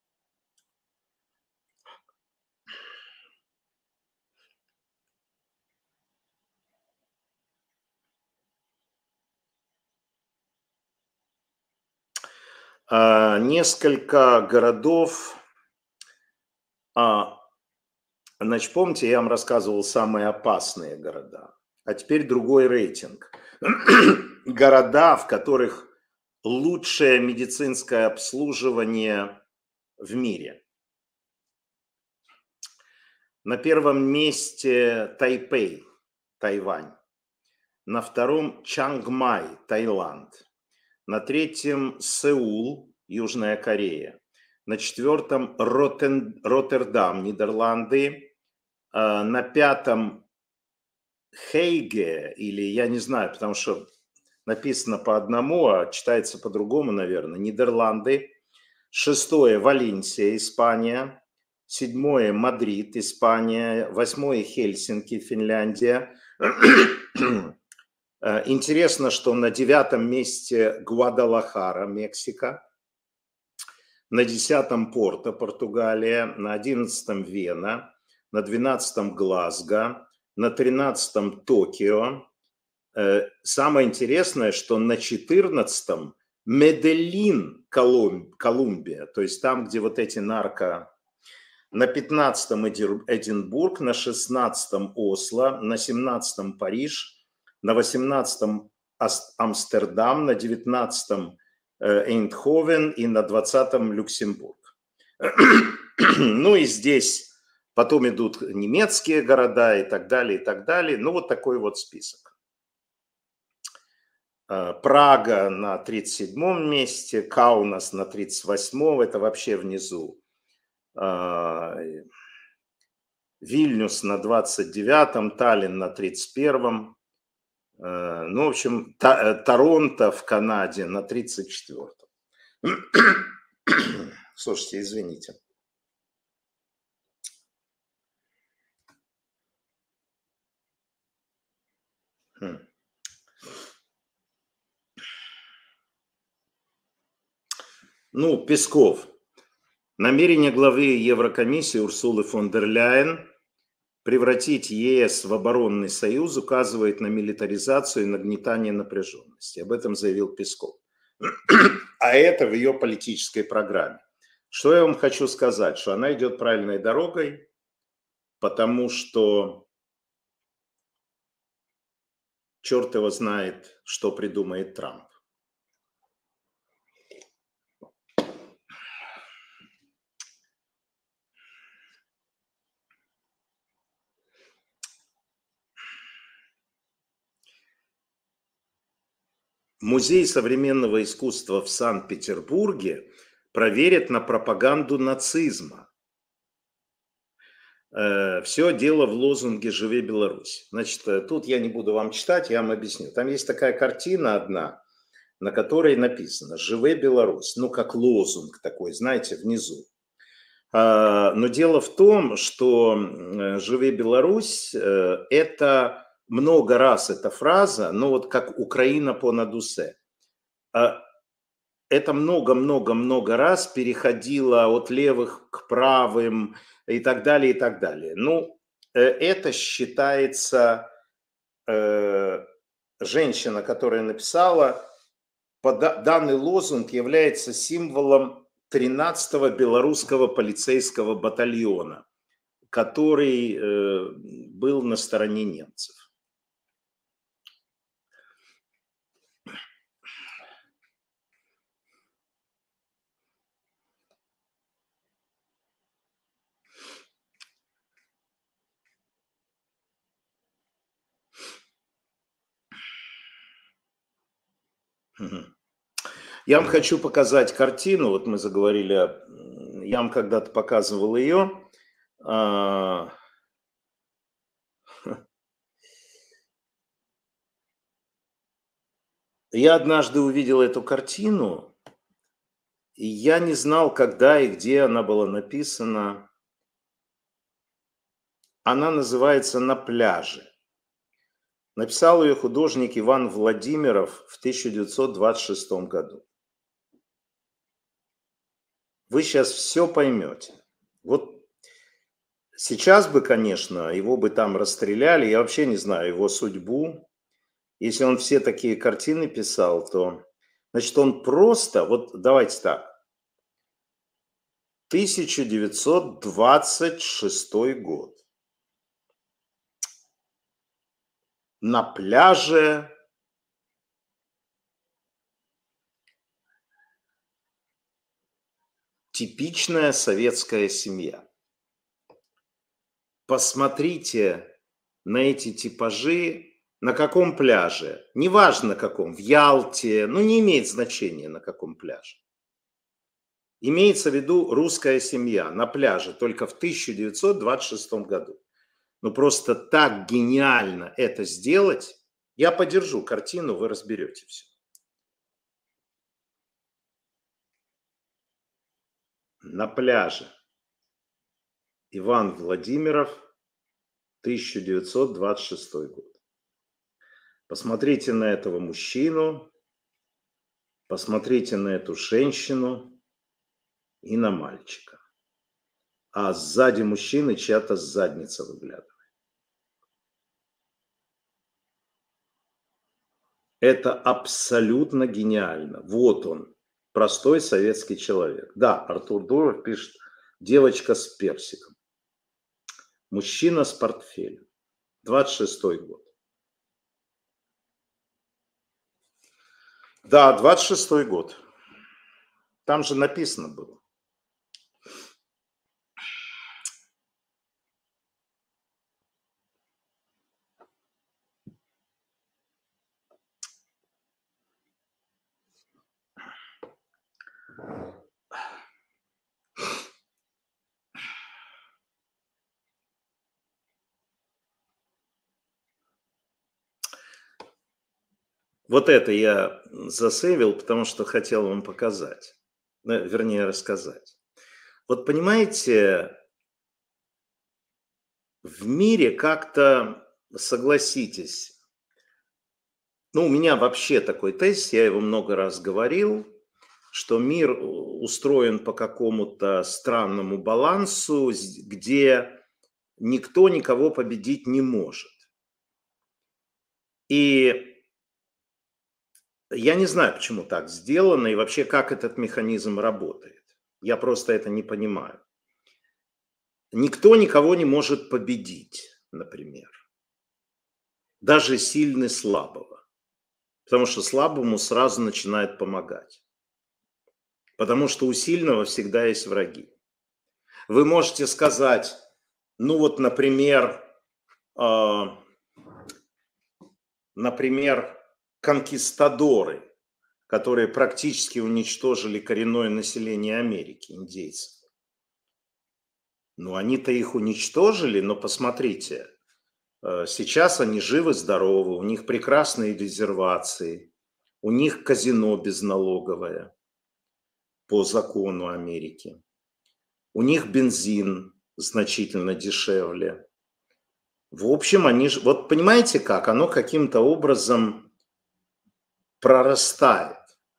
А, несколько городов, а, значит, помните, я вам рассказывал самые опасные города, а теперь другой рейтинг. Города, в которых лучшее медицинское обслуживание в мире. На первом месте Тайпей, Тайвань. На втором Чангмай, Таиланд. На третьем Сеул, Южная Корея. На четвертом Ротен, Роттердам, Нидерланды. На пятом Хейге, или я не знаю, потому что написано по одному, а читается по-другому, наверное, Нидерланды. Шестое Валенсия, Испания. Седьмое Мадрид, Испания. Восьмое Хельсинки, Финляндия. Интересно, что на девятом месте Гвадалахара, Мексика. На десятом Порто, Португалия. На одиннадцатом Вена. На двенадцатом Глазго. На тринадцатом Токио. Самое интересное, что на четырнадцатом Медельин, Колумбия, то есть там, где вот эти нарко. На пятнадцатом Эдинбург, на шестнадцатом Осло, на семнадцатом Париж, на восемнадцатом Амстердам, на девятнадцатом Эйндховен и на двадцатом Люксембург. Ну и здесь потом идут немецкие города и так далее, и так далее. Ну вот такой вот список. Прага на тридцать седьмом месте, Каунас на тридцать восьмом, это вообще внизу. Вильнюс на двадцать девятом, Таллин на тридцать первом. Ну, в общем, Торонто в Канаде на тридцать четвёртом. Слушайте, извините. Хм. Ну, Песков. Намерение главы Еврокомиссии Урсулы фон дер Ляйен превратить ЕС в оборонный союз указывает на милитаризацию и нагнетание напряженности. Об этом заявил Песков. А это в ее политической программе. Что я вам хочу сказать? Что она идет правильной дорогой, потому что черт его знает, что придумает Трамп. Музей современного искусства в Санкт-Петербурге проверит на пропаганду нацизма. Все дело в лозунге «Живи Беларусь». Значит, тут я не буду вам читать, я вам объясню. Там есть такая картина одна, на которой написано «Живи Беларусь». Ну, как лозунг такой, знаете, внизу. Но дело в том, что «Живи Беларусь» – это... Много раз эта фраза, но вот как «Украина понад усе». Это много-много-много раз переходило от левых к правым и так далее, и так далее. Ну, это считается женщина, которая написала, данный лозунг является символом тринадцатого белорусского полицейского батальона, который был на стороне немцев. Мгм. Я вам хочу показать картину. Вот мы заговорили, м, я вам когда-то показывал ее. А, Я однажды увидел эту картину, и я не знал, когда и где она была написана. Она называется «На пляже». Написал ее художник Иван Владимиров в тысяча девятьсот двадцать шестом году. Вы сейчас все поймете. Вот сейчас бы, конечно, его бы там расстреляли. Я вообще не знаю его судьбу. Если он все такие картины писал, то, значит, он просто, вот давайте так, тысяча девятьсот двадцать шестой год. На пляже типичная советская семья. Посмотрите на эти типажи. На каком пляже? Неважно на каком, в Ялте, ну не имеет значения на каком пляже. Имеется в виду русская семья на пляже только в тысяча девятьсот двадцать шестом году. Ну просто так гениально это сделать. Я подержу картину, вы разберете все. На пляже. Иван Владимиров, тысяча девятьсот двадцать шестой год. Посмотрите на этого мужчину, посмотрите на эту женщину и на мальчика. А сзади мужчины чья-то задница выглядывает. Это абсолютно гениально. Вот он, простой советский человек. Да, Артур Дуров пишет, девочка с персиком. Мужчина с портфелем. двадцать шестой год. Да, двадцать шестой год. Там же написано было. Вот это я засейвил, потому что хотел вам показать. Ну, вернее, рассказать. Вот понимаете, в мире как-то, согласитесь, ну, у меня вообще такой тезис, я его много раз говорил, что мир устроен по какому-то странному балансу, где никто никого победить не может. И я не знаю, почему так сделано и вообще как этот механизм работает. Я просто это не понимаю. Никто никого не может победить, например. Даже сильный слабого. Потому что слабому сразу начинает помогать. Потому что у сильного всегда есть враги. Вы можете сказать, ну вот, например, э, например, конкистадоры, которые практически уничтожили коренное население Америки, индейцев. Ну, они-то их уничтожили, но посмотрите, сейчас они живы-здоровы, у них прекрасные резервации, у них казино безналоговое по закону Америки, у них бензин значительно дешевле. В общем, они же, вот понимаете как, оно каким-то образом прорастает.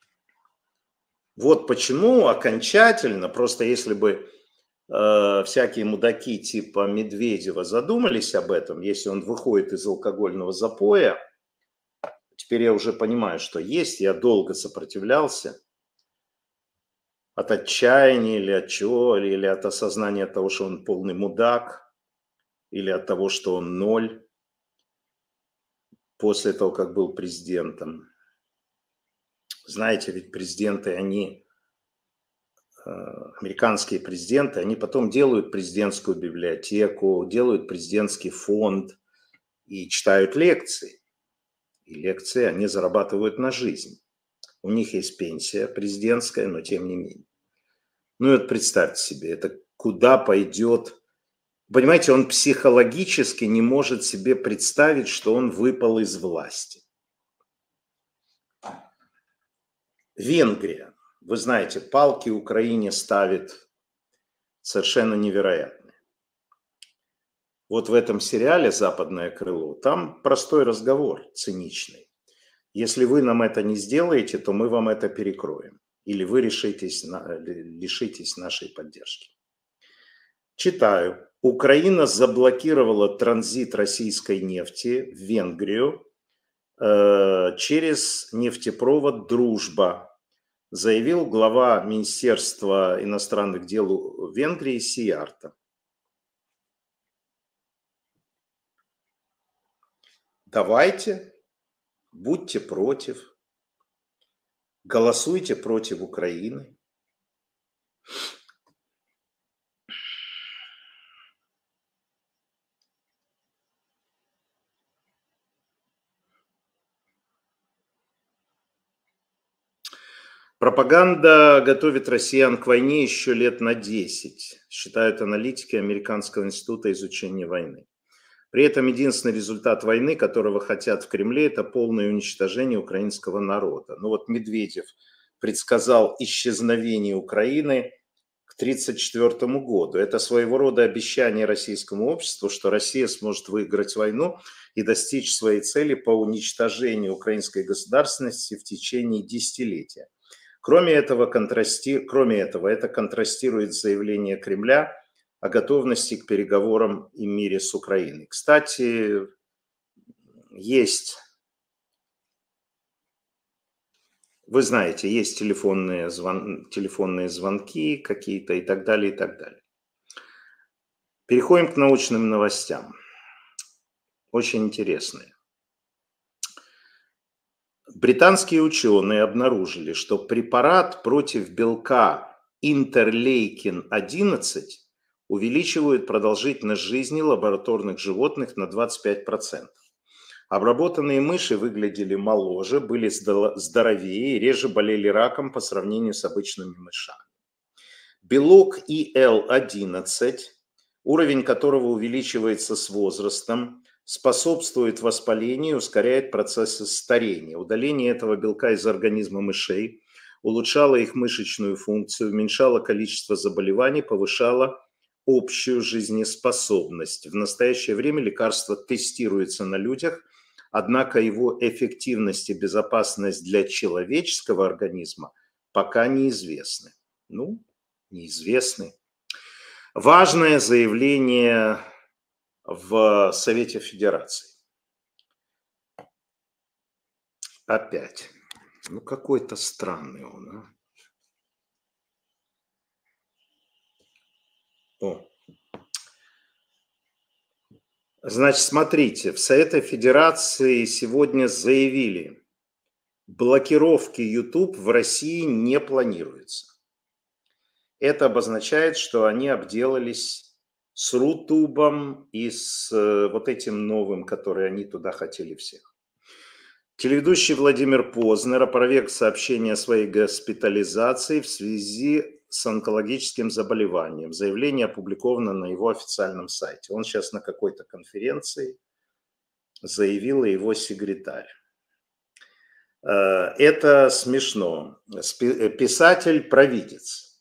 Вот почему окончательно, просто если бы э, всякие мудаки типа Медведева задумались об этом, если он выходит из алкогольного запоя, теперь я уже понимаю, что есть, я долго сопротивлялся от отчаяния или от чего, или от осознания того, что он полный мудак, или от того, что он ноль после того, как был президентом. Знаете, ведь президенты, они, американские президенты, они потом делают президентскую библиотеку, делают президентский фонд и читают лекции. И лекции они зарабатывают на жизнь. У них есть пенсия президентская, но тем не менее. Ну, вот представьте себе, это куда пойдет... Понимаете, он психологически не может себе представить, что он выпал из власти. Венгрия. Вы знаете, палки Украине ставит совершенно невероятные. Вот в этом сериале «Западное крыло» там простой разговор, циничный. Если вы нам это не сделаете, то мы вам это перекроем. Или вы решитесь на, лишитесь нашей поддержки. Читаю. Украина заблокировала транзит российской нефти в Венгрию э, через нефтепровод «Дружба», заявил глава Министерства иностранных дел Венгрии Сиярто. Давайте, будьте против, голосуйте против Украины. Пропаганда готовит россиян к войне еще лет на десять, считают аналитики Американского института изучения войны. При этом единственный результат войны, которого хотят в Кремле, это полное уничтожение украинского народа. Ну вот Медведев предсказал исчезновение Украины к тридцать четвёртому году. Это своего рода обещание российскому обществу, что Россия сможет выиграть войну и достичь своей цели по уничтожению украинской государственности в течение десятилетия. Кроме этого, контрасти... Кроме этого, это контрастирует с заявлением Кремля о готовности к переговорам и мире с Украиной. Кстати, есть, вы знаете, есть телефонные, звон... телефонные звонки какие-то и так далее, и так далее. Переходим к научным новостям. Очень интересные. Британские ученые обнаружили, что препарат против белка интерлейкин одиннадцать увеличивает продолжительность жизни лабораторных животных на двадцать пять процентов. Обработанные мыши выглядели моложе, были здоровее и реже болели раком по сравнению с обычными мышами. Белок и эл одиннадцать, уровень которого увеличивается с возрастом, способствует воспалению, ускоряет процессы старения. Удаление этого белка из организма мышей улучшало их мышечную функцию, уменьшало количество заболеваний, повышало общую жизнеспособность. В настоящее время лекарство тестируется на людях, однако его эффективность и безопасность для человеческого организма пока неизвестны. Ну, неизвестны. Важное заявление в Совете Федерации. Опять. Ну, какой-то странный он, а? О. Значит, смотрите, в Совете Федерации сегодня заявили, блокировки YouTube в России не планируется. Это обозначает, что они обделались с Рутубом и с вот этим новым, который они туда хотели всех. Телеведущий Владимир Познер опроверг сообщение о своей госпитализации в связи с онкологическим заболеванием. Заявление опубликовано на его официальном сайте. Он сейчас на какой-то конференции, заявила его секретарь. Это смешно. Писатель-провидец.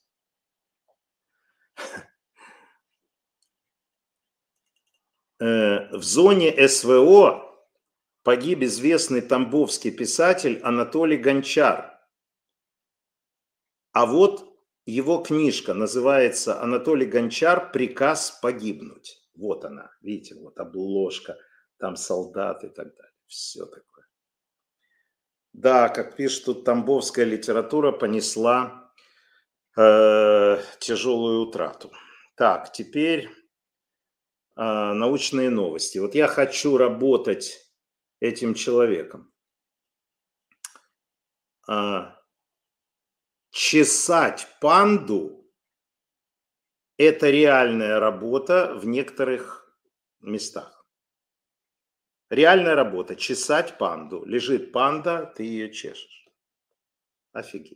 В зоне СВО погиб известный тамбовский писатель Анатолий Гончар. А вот его книжка называется «Анатолий Гончар. Приказ погибнуть». Вот она, видите, вот обложка, там солдат и так далее. Все такое. Да, как пишут, тут тамбовская литература понесла э, тяжелую утрату. Так, теперь э, научные новости. Вот я хочу работать этим человеком. Э, чесать панду – это реальная работа в некоторых местах. Реальная работа – чесать панду. Лежит панда, ты ее чешешь. Офигеть.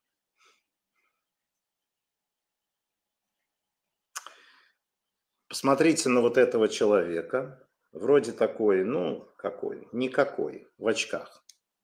Посмотрите на вот этого человека. Вроде такой, ну, какой? Никакой, в очках.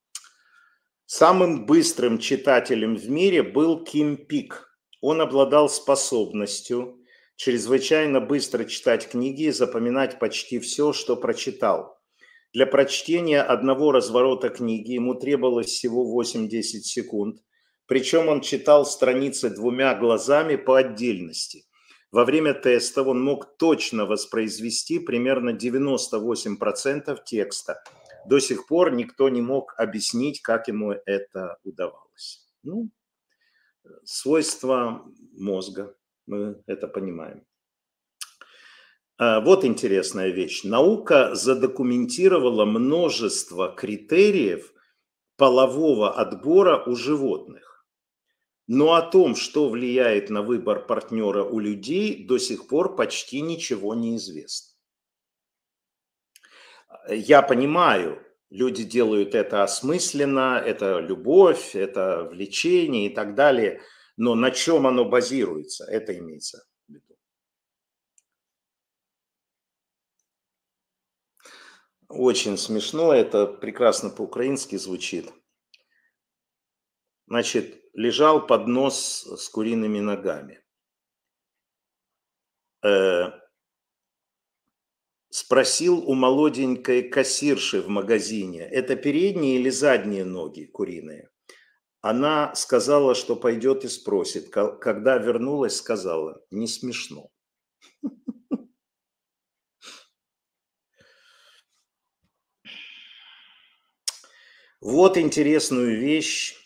Самым быстрым читателем в мире был Ким Пик. Он обладал способностью чрезвычайно быстро читать книги и запоминать почти все, что прочитал. Для прочтения одного разворота книги ему требовалось всего восемь-десять секунд. Причем он читал страницы двумя глазами по отдельности. Во время тестов он мог точно воспроизвести примерно девяносто восемь процентов текста. До сих пор никто не мог объяснить, как ему это удавалось. Ну, свойства мозга, мы это понимаем. Вот интересная вещь. Наука задокументировала множество критериев полового отбора у животных. Но о том, что влияет на выбор партнера у людей, до сих пор почти ничего не известно. Я понимаю, люди делают это осмысленно, это любовь, это влечение и так далее, но на чем оно базируется, это имеется в виду. Очень смешно, это прекрасно по-украински звучит. Значит, лежал поднос с куриными ногами. Э, спросил у молоденькой кассирши в магазине, это передние или задние ноги куриные? Она сказала, что пойдет и спросит. Когда вернулась, сказала, не смешно. Вот интересную вещь.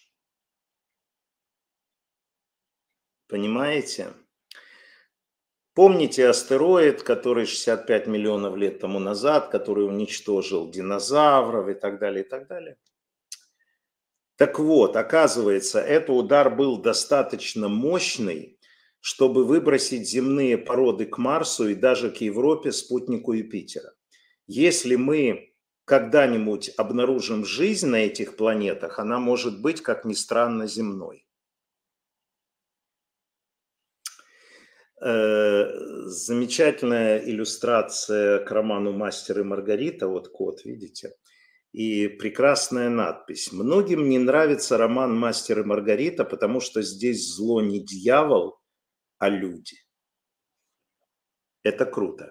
Понимаете? Помните астероид, который шестьдесят пять миллионов лет тому назад, который уничтожил динозавров и так далее, и так далее? Так вот, оказывается, этот удар был достаточно мощный, чтобы выбросить земные породы к Марсу и даже к Европе, спутнику Юпитера. Если мы когда-нибудь обнаружим жизнь на этих планетах, она может быть, как ни странно, земной. Замечательная иллюстрация к роману «Мастер и Маргарита», вот код, видите? И прекрасная надпись. Многим не нравится роман «Мастер и Маргарита», потому что здесь зло не дьявол, а люди. Это круто.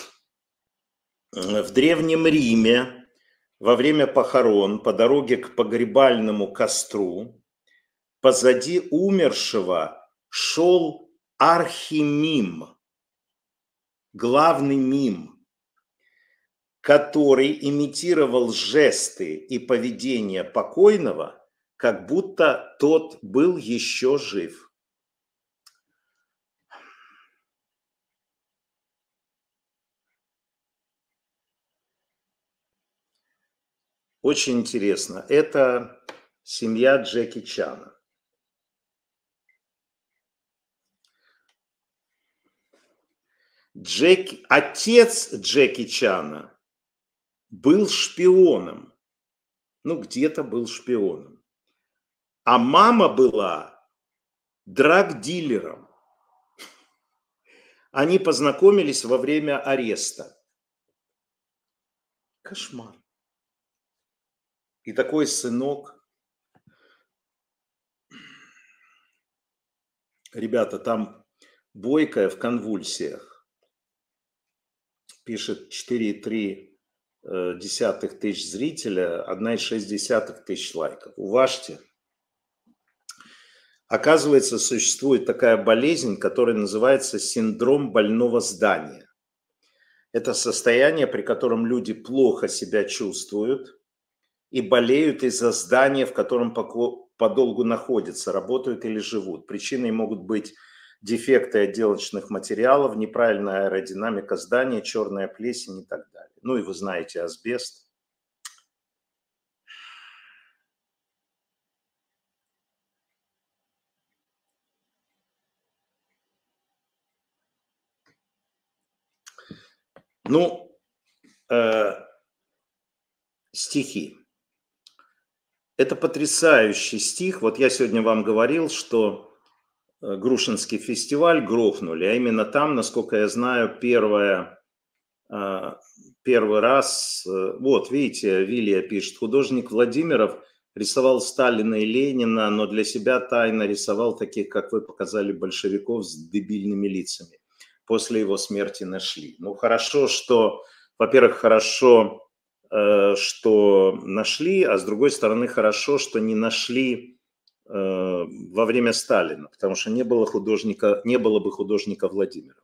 В Древнем Риме во время похорон по дороге к погребальному костру позади умершего шел архимим, главный мим, который имитировал жесты и поведение покойного, как будто тот был еще жив. Очень интересно. Это семья Джеки Чана. Джеки, отец Джеки Чана был шпионом. Ну, где-то был шпионом. А мама была драг-дилером. Они познакомились во время ареста. Кошмар. И такой сынок. Ребята, там Бойкая в конвульсиях. Пишет четыре и три десятых тысяч зрителя, одна и шесть десятых тысяч лайков. Уважьте. Оказывается, существует такая болезнь, которая называется синдром больного здания. Это состояние, при котором люди плохо себя чувствуют и болеют из-за здания, в котором подолгу находятся, работают или живут. Причиной могут быть дефекты отделочных материалов, неправильная аэродинамика здания, черная плесень и так далее. Ну и вы знаете асбест. Ну, э, стихи. Это потрясающий стих. Вот я сегодня вам говорил, что Грушинский фестиваль грохнули, а именно там, насколько я знаю, первое, первый раз, вот видите, Вилия пишет, художник Владимиров рисовал Сталина и Ленина, но для себя тайно рисовал таких, как вы показали, большевиков с дебильными лицами. После его смерти нашли. Ну хорошо, что, во-первых, хорошо, что нашли, а с другой стороны хорошо, что не нашли во время Сталина, потому что не было художника, не было бы художника Владимирова.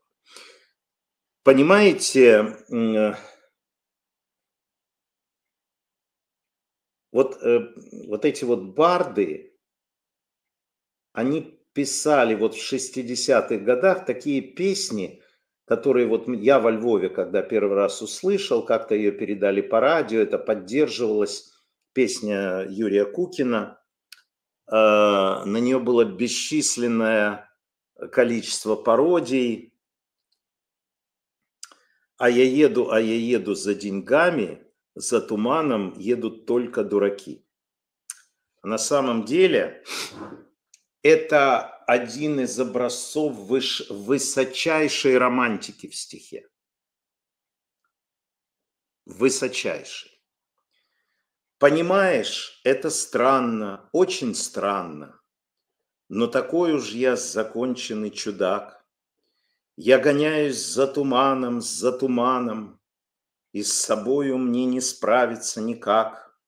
Понимаете, вот, вот эти вот барды, они писали вот в шестидесятых годах такие песни, которые вот я во Львове, когда первый раз услышал, как-то ее передали по радио, это поддерживалась песня Юрия Кукина. На нее было бесчисленное количество пародий. А я еду, а я еду за деньгами, за туманом едут только дураки. На самом деле это один из образцов выш... высочайшей романтики в стихе. Высочайшей. Понимаешь, это странно, очень странно, но такой уж я законченный чудак. Я гоняюсь за туманом, за туманом, и с собою мне не справиться никак.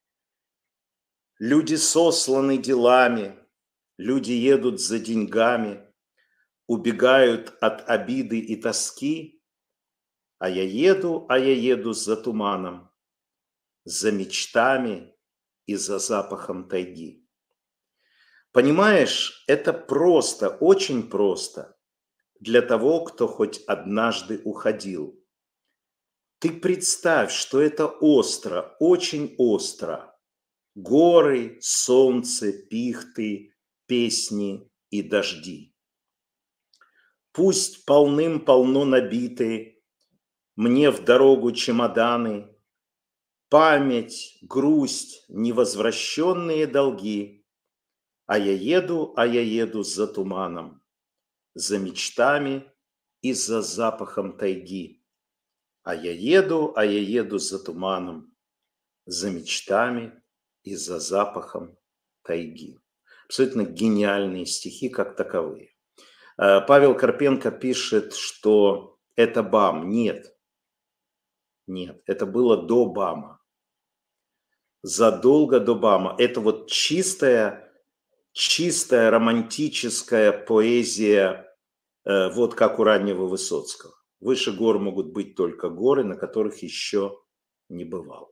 Люди сосланы делами, люди едут за деньгами, убегают от обиды и тоски, а я еду, а я еду за туманом, за мечтами и за запахом тайги. Понимаешь, это просто, очень просто для того, кто хоть однажды уходил. Ты представь, что это остро, очень остро. Горы, солнце, пихты, песни и дожди. Пусть полным-полно набиты мне в дорогу чемоданы, память, грусть, невозвращенные долги. А я еду, а я еду за туманом, за мечтами и за запахом тайги. А я еду, а я еду за туманом, за мечтами и за запахом тайги. Абсолютно гениальные стихи как таковые. Павел Карпенко пишет, что это БАМ. Нет, нет, это было до БАМа. Задолго до БАМа. Это вот чистая, чистая романтическая поэзия, вот как у раннего Высоцкого. Выше гор могут быть только горы, на которых еще не бывал.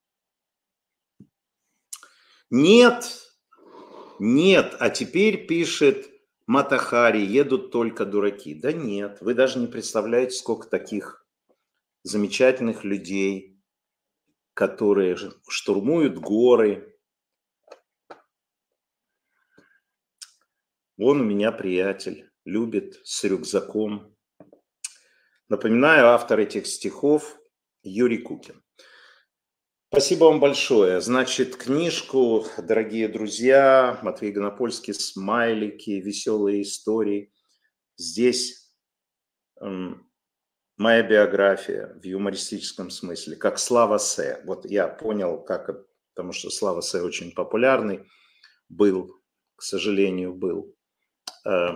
Нет, нет, а теперь пишет Мата Хари, едут только дураки. Да нет, вы даже не представляете, сколько таких замечательных людей, которые штурмуют горы. Вон у меня приятель, любит с рюкзаком. Напоминаю, автор этих стихов Юрий Кукин. Спасибо вам большое. Значит, книжку, дорогие друзья, Матвей Гонопольский, смайлики, веселые истории. Здесь эм, моя биография в юмористическом смысле, как Слава Сэ. Вот я понял, как, потому что Слава Сэ очень популярный был, к сожалению, был. Э,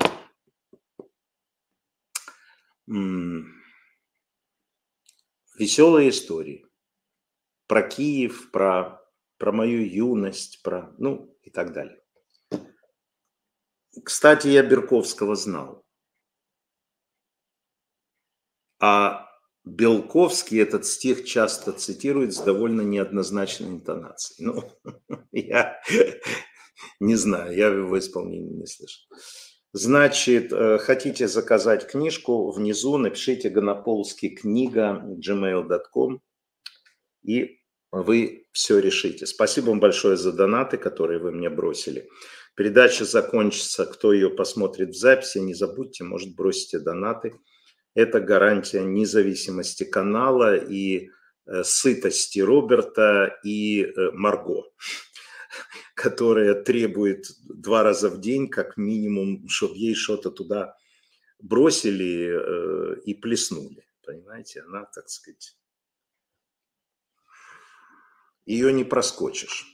эм, веселые истории. Про Киев, про, про мою юность, про, ну и так далее. Кстати, я Берковского знал. А Белковский этот стих часто цитирует с довольно неоднозначной интонацией. Ну, я не знаю, я его исполнения не слышал. Значит, хотите заказать книжку, внизу напишите Гонопольский книга джимейл точка ком. И вы все решите. Спасибо вам большое за донаты, которые вы мне бросили. Передача закончится. Кто ее посмотрит в записи, не забудьте, может, бросите донаты. Это гарантия независимости канала и э, сытости Роберта и э, Марго. которая требует два раза в день, как минимум, чтобы ей что-то туда бросили э, и плеснули. Понимаете, она, так сказать, ее не проскочишь.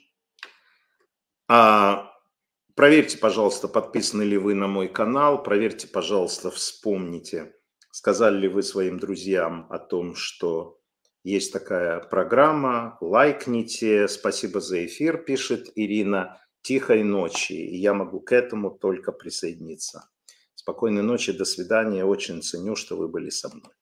А проверьте, пожалуйста, подписаны ли вы на мой канал, проверьте, пожалуйста, вспомните, сказали ли вы своим друзьям о том, что есть такая программа, лайкните. Спасибо за эфир, пишет Ирина. Тихой ночи. И я могу к этому только присоединиться. Спокойной ночи, до свидания. Очень ценю, что вы были со мной.